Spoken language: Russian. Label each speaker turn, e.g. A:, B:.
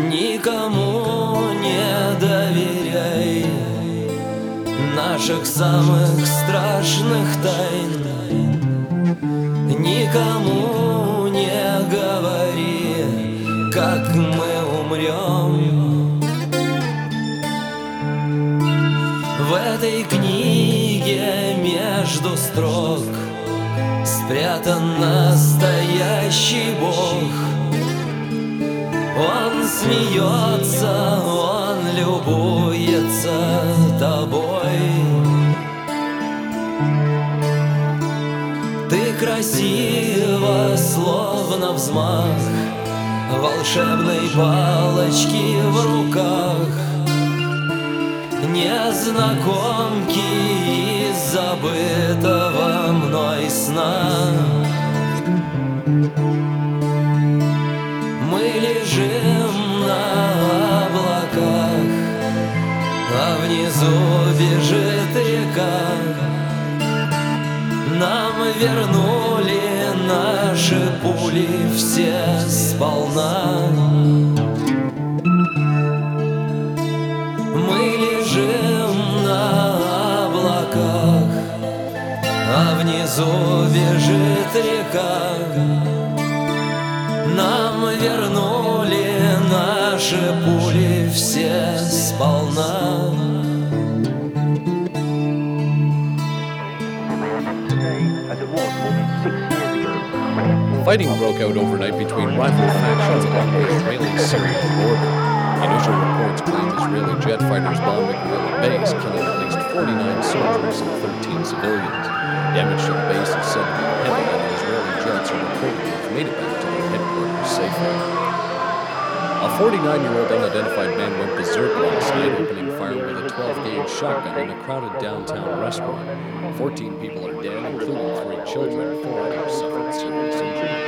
A: Никому не доверяй наших самых страшных тайн. Никому не говори, как мы умрем. В этой книге между строк спрятан настоящий Бог. Он смеется, он любуется тобой. Ты красива, словно взмах волшебной палочки в руках незнакомки из забытого мной сна. Мы лежим на облаках, а внизу бежит река. Нам вернули наши пули все сполна. Мы лежим на облаках, а внизу бежит река. Нам вернули наши пули все сполна.
B: Fighting broke out overnight between rival factions along the Israeli-Syrian border. Initial reports claim Israeli jet fighters bombed a guerrilla base, killing at least 49 soldiers and 13 civilians. Damage to the base is said to be heavy, and the Israeli jets are reportedly have made it back to their headquarters safely. A 49-year-old unidentified man went berserk last night, opening fire with a 12-gauge shotgun in a crowded downtown restaurant. 14 people are dead, including 3 children. 4 others suffered serious injuries.